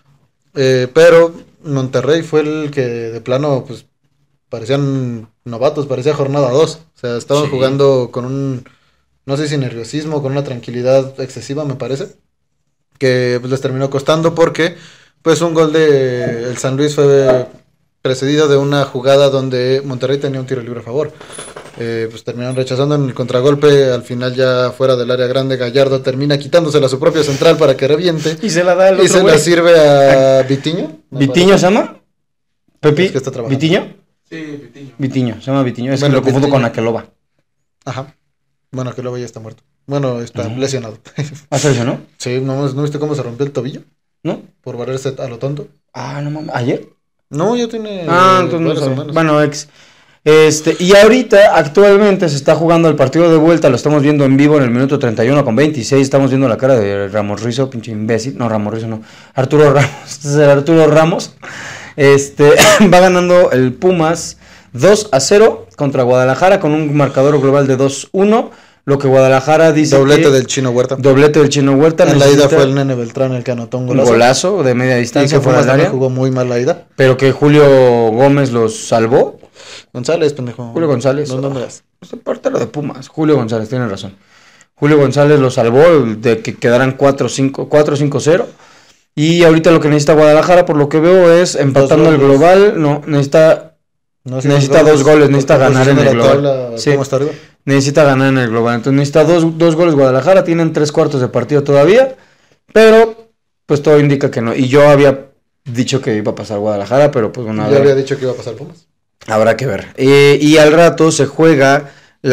Pero Monterrey fue el que de plano pues parecían novatos, parecía jornada 2. O sea, estaban jugando con un... No sé si nerviosismo, con una tranquilidad excesiva, me parece, que pues, les terminó costando porque pues un gol de el San Luis fue precedido de una jugada donde Monterrey tenía un tiro libre a favor. Pues terminaron rechazando en el contragolpe, al final ya fuera del área grande, Gallardo termina quitándosela a su propio central para que reviente. Y se la da al otro y se güey. la sirve a Vitiño. ¿Vitiño se llama? ¿Pepi? Es que está trabajando. ¿Vitiño? Sí, Vitiño. Vitiño, se llama Vitiño. Es Bueno, que lo confundo Vitiño. con Aqueloba. Ajá. Bueno, que luego ya está muerto. Bueno, está lesionado. ¿Hace eso, no? Sí, ¿no viste cómo se rompió el tobillo? ¿No? Por barrerse a lo tonto. Ah, no mames. ¿Ayer? No, ya tiene Entonces no varias sabía. semanas. Bueno, y ahorita, actualmente, se está jugando el partido de vuelta, lo estamos viendo en vivo en el minuto 31 con 26, estamos viendo la cara de Ramos Rizzo, pinche imbécil, no, Ramos Rizzo no, Arturo Ramos, este es el Arturo Ramos, va ganando el Pumas 2-0 contra Guadalajara con un marcador global de 2-1, lo que Guadalajara dice Doblete que... del Chino Huerta. Doblete del Chino Huerta. En la ida fue el Nene Beltrán el que anotó un golazo. Un golazo de media distancia Y que fuera del área. jugó muy mal la ida. Pero que Julio Gómez los salvó. González, pendejo. Julio González. ¿Dónde vas? Es el portero de Pumas. Julio González, tiene razón. Julio González los salvó de que quedaran 4-5-0. Y ahorita lo que necesita Guadalajara, por lo que veo, es empatando el global. No, necesita 2 goles, necesita ganar en el global. Sí. ¿Cómo está arriba? Necesita ganar en el global. Entonces necesita dos goles Guadalajara. Tienen 3/4 de partido todavía. Pero pues todo indica que no. Y yo había dicho que iba a pasar Guadalajara, pero pues bueno. Yo había dicho que iba a pasar Pumas. Habrá que ver. Y al rato se juega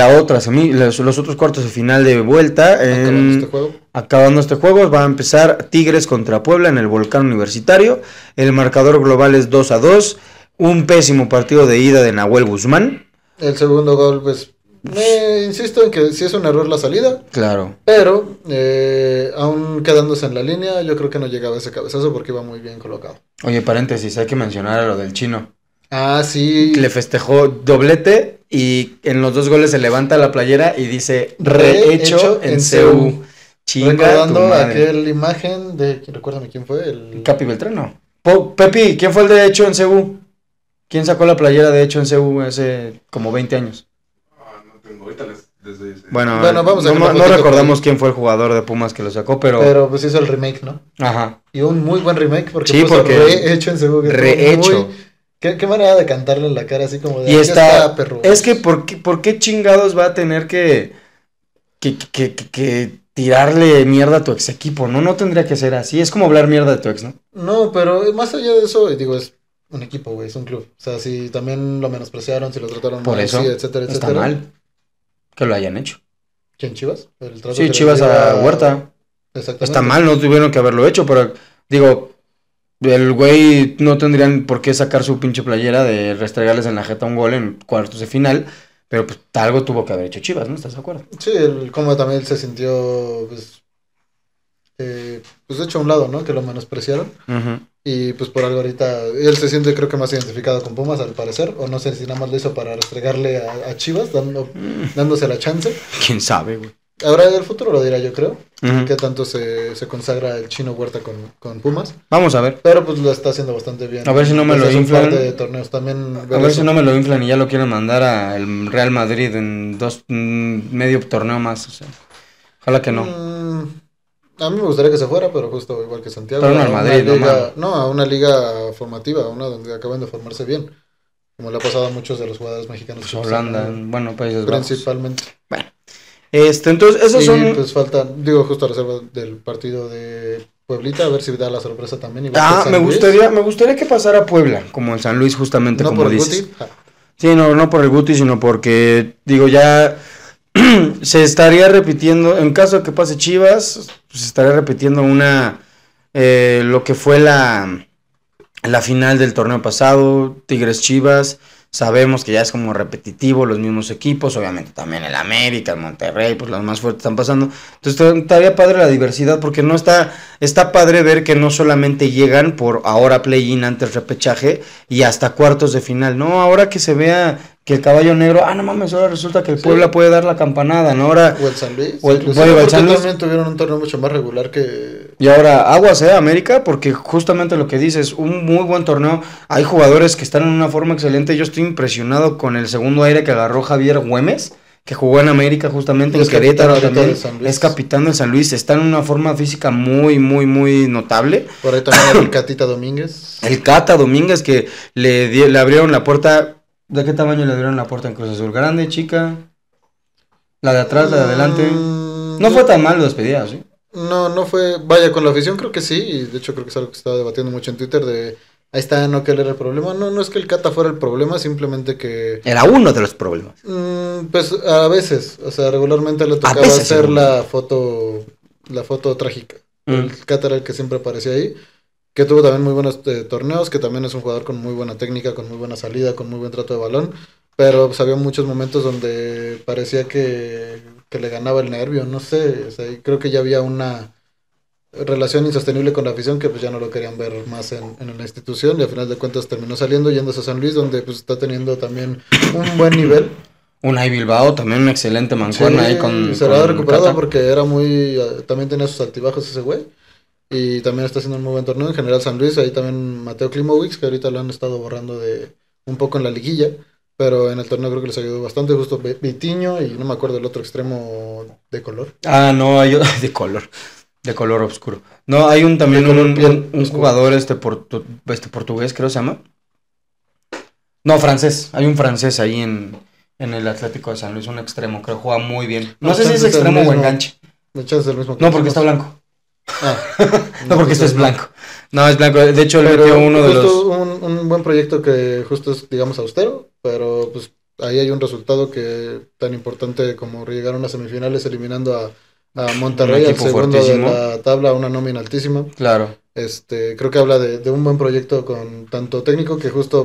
los otros cuartos de final de vuelta. Acabando este juego va a empezar Tigres contra Puebla en el Volcán Universitario. El marcador global es 2-2. Un pésimo partido de ida de Nahuel Guzmán. El segundo gol, pues, Insisto en que sí es un error la salida, Claro. pero aún quedándose en la línea, yo creo que no llegaba ese cabezazo porque iba muy bien colocado. Oye, paréntesis, hay que mencionar a lo del chino. Ah, sí. Le festejó doblete y en los 2 goles se levanta la playera y dice rehecho en CU. Chinga tu Recordando madre. aquella imagen de... Recuérdame quién fue. El... Capi Beltrán, no. Pepi, ¿quién fue el de hecho en CU? ¿Quién sacó la playera de hecho en CU hace como 20 años? No tengo, ahorita les doy ese. Bueno, vamos a no, ver la no fotito recordamos por quién fue el jugador de Pumas que lo sacó, pero... Pero pues hizo el remake, ¿no? Ajá. Y un muy buen remake porque Sí, puso porque- rehecho en Cebu. Rehecho. ¿Qué manera de cantarle en la cara así como de... Y "Aquí está... perro". Es que ¿por qué chingados va a tener que tirarle mierda a tu ex equipo? No tendría que ser así. Es como hablar mierda de tu ex, ¿no? No, pero más allá de eso, digo, es un equipo, güey, es un club. O sea, si también lo menospreciaron, si lo trataron Por mal, eso sí, etcétera, está etcétera. mal que lo hayan hecho. ¿Quién, Chivas? El trato Sí, que le Chivas dio a Huerta. Exactamente. Está mal, no tuvieron que haberlo hecho, pero digo, el güey no tendrían por qué sacar su pinche playera de restregarles en la jeta un gol en cuartos de final, pero pues algo tuvo que haber hecho Chivas, ¿no? ¿Estás de acuerdo? Sí, como también se sintió, pues hecho a un lado, ¿no? Que lo menospreciaron. Y pues por algo ahorita él se siente creo que más identificado con Pumas al parecer, o no sé si nada más lo hizo para restregarle a Chivas, dándose la chance. ¿Quién sabe, güey? Ahora el futuro lo dirá, yo creo, Ujú. que tanto se consagra el Chino Huerta con Pumas, Vamos a ver. pero pues lo está haciendo bastante bien. A ver si no me Desde lo hace un inflan. par de torneos también. A ver si no me lo inflan y ya lo quieren mandar al Real Madrid en medio torneo más, o sea. Ojalá que no. A mí me gustaría que se fuera, pero justo igual que Santiago. Pero no a al una Madrid, no liga- mames. no, a una liga formativa, a una donde acaban de formarse bien, como le ha pasado a muchos de los jugadores mexicanos. Pues que Holanda, están, bueno, Países Bajos. principalmente. Entonces, esos Y son... pues falta, digo, justo a reserva del partido de Pueblita, a ver si da la sorpresa también. igual que Ah, San me Luis. gustaría que pasara Puebla, como en San Luis, justamente, No como por el dices. Guti. Sí, no por el Guti, sino porque, digo, ya se estaría repitiendo, en caso de que pase Chivas, se estaría repitiendo lo que fue la final del torneo pasado, Tigres Chivas. Sabemos que ya es como repetitivo, los mismos equipos, obviamente también el América, el Monterrey, pues los más fuertes están pasando. Entonces estaría padre la diversidad, porque no está padre ver que no solamente llegan por ahora play-in, antes repechaje y hasta cuartos de final. No, ahora que se vea que el caballo negro, no mames, ahora resulta que el Sí. Puebla puede dar la campanada, ¿no? Ahora, O el San Luis. O el- inclusive, bueno, el porque San Luis. también tuvieron un torneo mucho más regular que... y ahora aguas, América, porque justamente lo que dices, un muy buen torneo. Hay jugadores que están en una forma excelente. Yo estoy impresionado con el segundo aire que agarró Javier Güemes, que jugó en América justamente, en Es capitán Querétaro ahorita también. del San Luis. Es capitán del San Luis. Está en una forma física muy, muy, muy notable. Por ahí también el Catita Domínguez. El Cata Domínguez, que le abrieron la puerta. ¿De qué tamaño le abrieron la puerta en Cruz Azul? ¿Grande, chica? ¿La de atrás, la de adelante? No fue tan mal lo despedida, ¿sí? No fue, vaya, con la afición creo que sí, y de hecho creo que es algo que se estaba debatiendo mucho en Twitter de, ahí está, no que él era el problema, no es que el Cata fuera el problema, simplemente que, Era uno de los problemas. pues a veces, o sea, regularmente le tocaba veces, hacer seguro. la foto trágica, Mm. el Cata era el que siempre aparecía ahí, que tuvo también muy buenos torneos, que también es un jugador con muy buena técnica, con muy buena salida, con muy buen trato de balón, pero pues, había muchos momentos donde parecía que le ganaba el nervio, no sé, o sea, y creo que ya había una relación insostenible con la afición que pues ya no lo querían ver más en la institución y al final de cuentas terminó saliendo yéndose a San Luis donde pues está teniendo también un buen nivel. Unai Bilbao, también una excelente mancuerna ahí con. se lo ha con recuperado Cata. porque era también tenía sus altibajos ese güey y también está haciendo un muy buen torneo en general San Luis, ahí también Mateo Klimowicz que ahorita lo han estado borrando de un poco en la liguilla, pero en el torneo creo que les ayudó bastante, justo Vitiño y no me acuerdo el otro extremo de color. No, hay de color oscuro. No, hay también De color un piel oscuro. jugador portugués, creo se llama. No, francés. Hay un francés ahí en el Atlético de San Luis, un extremo, creo juega muy bien. No No, sé si es chance es el extremo o mismo. enganche. De hecho es el mismo que No, porque está decimos. blanco. Ah, No, porque este es blanco. No, es blanco. De hecho, le Pero metió uno de justo los. un buen proyecto que justo es, digamos, austero, pero pues ahí hay un resultado que tan importante como llegar a unas semifinales eliminando a Monterrey, Un al equipo segundo fuertísimo. de la tabla, una nómina altísima. Claro. Creo que habla de un buen proyecto con tanto técnico que justo pues,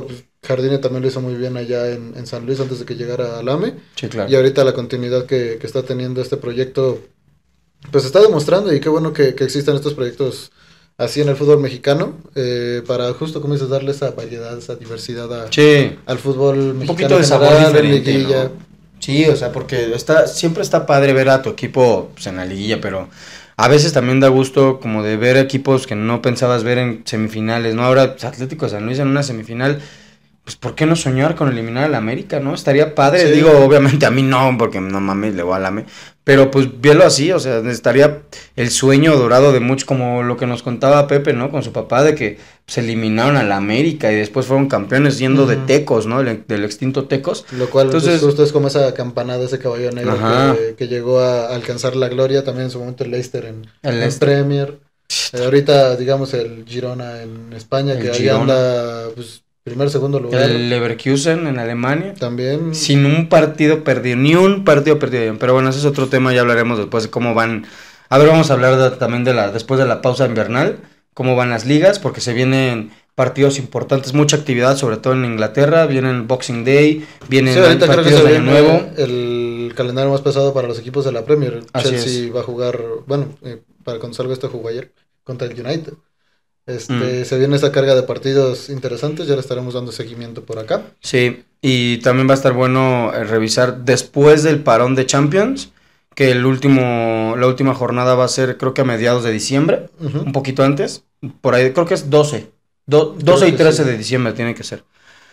Jardine también lo hizo muy bien allá en San Luis antes de que llegara al AME. Sí, claro. Y ahorita la continuidad que está teniendo este proyecto, pues está demostrando, y qué bueno que existan estos proyectos así en el fútbol mexicano, para justo, como dices, darle esa variedad, esa diversidad al fútbol mexicano. Un poquito de sabor diferente, ¿no? Sí, o sea, porque siempre está padre ver a tu equipo pues, en la liguilla, pero a veces también da gusto como de ver equipos que no pensabas ver en semifinales, ¿no? Ahora pues, Atlético de San Luis en una semifinal, pues ¿por qué no soñar con eliminar al América, no? Estaría padre, sí. Digo, obviamente a mí no, porque no mames, le voy al AME, pero pues véalo así, o sea, estaría el sueño dorado de muchos, como lo que nos contaba Pepe, ¿no? Con su papá, de que se eliminaron al América y después fueron campeones yendo de Tecos, ¿no? Del extinto Tecos. Lo cual, entonces, pues, justo es como esa campanada, ese caballo negro que llegó a alcanzar la gloria, también en su momento el Leicester en Premier. Ahorita, digamos, el Girona en España, que ahí anda, pues, primer, segundo lugar. El Leverkusen en Alemania. También. Sin un partido perdido, ni un partido perdido. Pero bueno, ese es otro tema, ya hablaremos después de cómo van. A ver, vamos a hablar también después de la pausa invernal, cómo van las ligas, porque se vienen partidos importantes, mucha actividad, sobre todo en Inglaterra, vienen Boxing Day, vienen partidos de Año Nuevo. El calendario más pesado para los equipos de la Premier. Chelsea va a jugar, bueno, para cuando salga esto jugó ayer, contra el United. Se viene esa carga de partidos interesantes, ya le estaremos dando seguimiento por acá. Sí, y también va a estar bueno revisar después del parón de Champions, que la última jornada va a ser creo que a mediados de diciembre, un poquito antes, por ahí creo que es 12 y 13 de diciembre tiene que ser.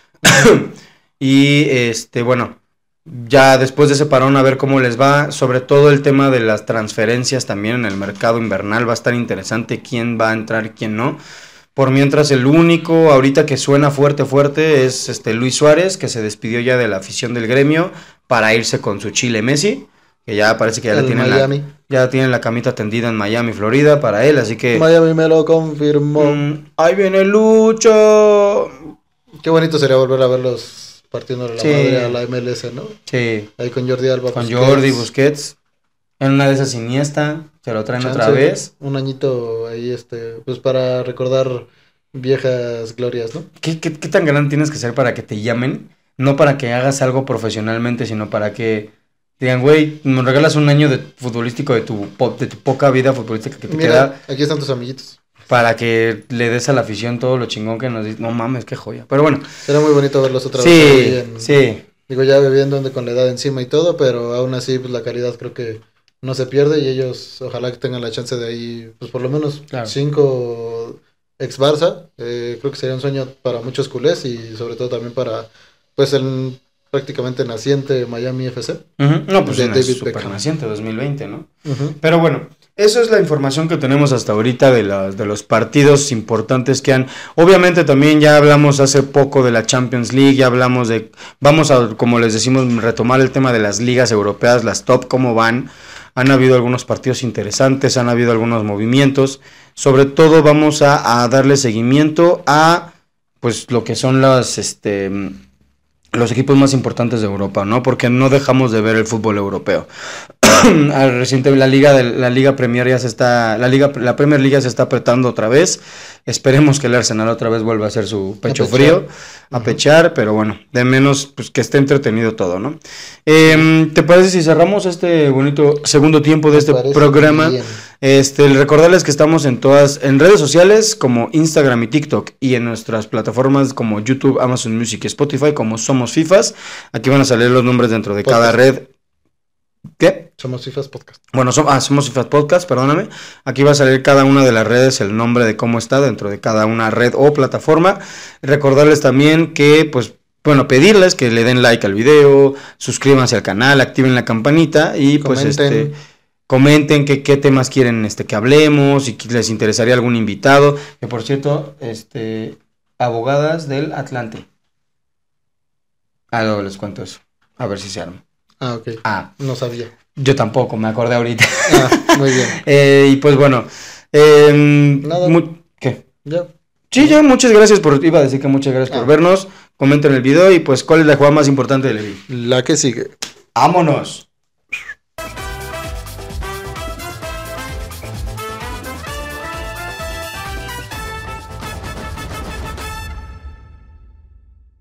Y bueno, ya después de ese parón a ver cómo les va, sobre todo el tema de las transferencias también en el mercado invernal, va a estar interesante quién va a entrar y quién no. Por mientras el único ahorita que suena fuerte es Luis Suárez, que se despidió ya de la afición del Gremio para irse con su Chile Messi, que ya parece que ya tienen la camita tendida en Miami, Florida para él, así que Miami me lo confirmó. Ahí viene Lucho. Qué bonito sería volver a verlos partiendo la madre a la MLS, ¿no? Sí. Ahí con Jordi Alba. Con Jordi Busquets. En una de esas Iniesta, se lo traen otra vez. Un añito ahí, pues para recordar viejas glorias, ¿no? ¿Qué tan grande tienes que ser para que te llamen? No para que hagas algo profesionalmente, sino para que digan, güey, nos regalas un año de futbolístico de tu poca vida futbolística que te queda. Aquí están tus amiguitos. Para que le des a la afición todo lo chingón que nos dice. No mames, qué joya. Pero bueno. Era muy bonito verlos otra vez. Sí. Digo, ya bebiendo con la edad encima y todo, pero aún así, pues la calidad creo que no se pierde y ellos ojalá que tengan la chance de ahí, pues por lo menos 5 ex Barça. Creo que sería un sueño para muchos culés y sobre todo también para, pues, el prácticamente naciente Miami FC. No, pues es súper naciente, 2020, ¿no? Pero bueno, eso es la información que tenemos hasta ahorita de los partidos importantes que han. Obviamente también ya hablamos hace poco de la Champions League, ya hablamos vamos a, como les decimos, retomar el tema de las ligas europeas, las top, cómo van. Han habido algunos partidos interesantes, han habido algunos movimientos. Sobre todo vamos a darle seguimiento a pues lo que son los equipos más importantes de Europa, ¿no? Porque no dejamos de ver el fútbol europeo. Recientemente la Premier la Premier League se está apretando otra vez. Esperemos que el Arsenal otra vez vuelva a hacer su pecho frío, a pechar, pero bueno, de menos pues que esté entretenido todo, ¿no? ¿Te parece si cerramos este bonito segundo tiempo de este programa? Recordarles que estamos en redes sociales como Instagram y TikTok y en nuestras plataformas como YouTube, Amazon Music y Spotify como Somos Fifas. Aquí van a salir los nombres dentro de cada red. ¿Qué? Somos Fifas Podcast. Bueno, Somos Fifas Podcast, perdóname. Aquí va a salir cada una de las redes, el nombre de cómo está dentro de cada una red o plataforma. Recordarles también que, pues, bueno, pedirles que le den like al video, suscríbanse al canal, activen la campanita y comenten. Pues comenten qué temas quieren que hablemos, si les interesaría algún invitado. Que por cierto, abogadas del Atlante. Luego les cuento eso. A ver si se arma. Ok. No sabía. Yo tampoco, me acordé ahorita. Muy bien. Y pues bueno. Nada. ¿Qué? Ya. Sí, ya, muchas gracias iba a decir que muchas gracias por vernos. Comenten el video y pues, ¿cuál es la jugada más importante de Levi? La que sigue. ¡Vámonos!